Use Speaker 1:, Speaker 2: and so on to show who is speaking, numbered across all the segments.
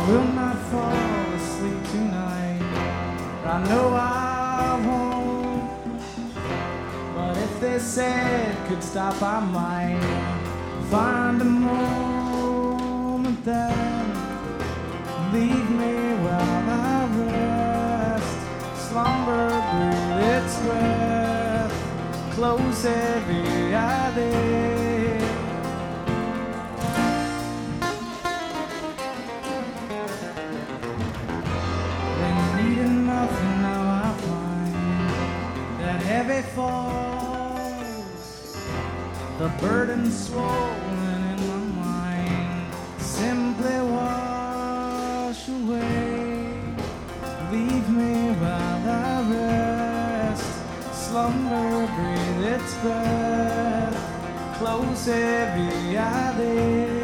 Speaker 1: will not fall asleep tonight. I know I won't. But if they said could stop, I might find a moment then. Leave me while I rest. Slumber, breathe its breath. Close every eyelid. Been needing nothing, now I find that heavy falls. The burden swollen in my mind. Simply wash away. Leave me while I rest. Slumber, breathe its breath. Close every eyelid.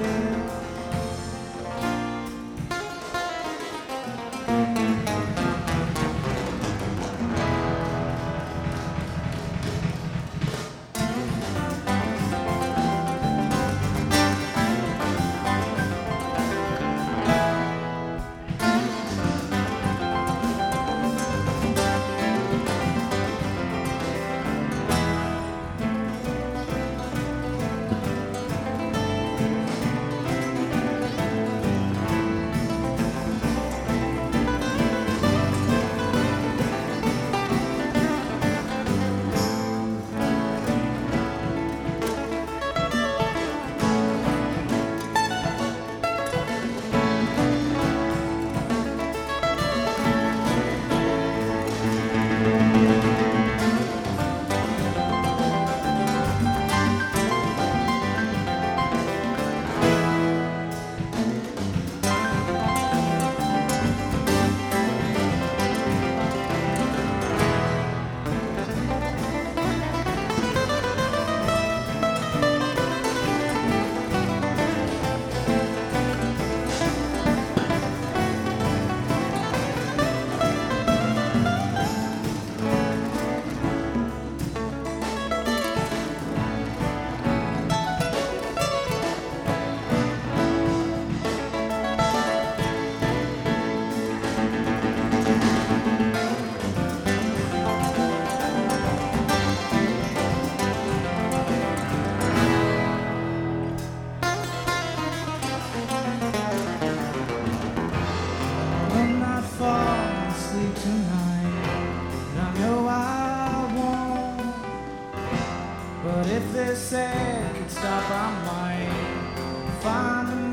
Speaker 1: But if they said could stop, I might find a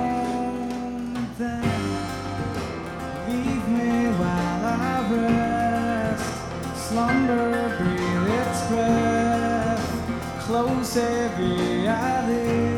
Speaker 1: moment then. Leave me while I rest. Slumber, breathe its breath. Close every eyelid.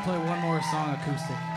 Speaker 1: play one more song acoustic.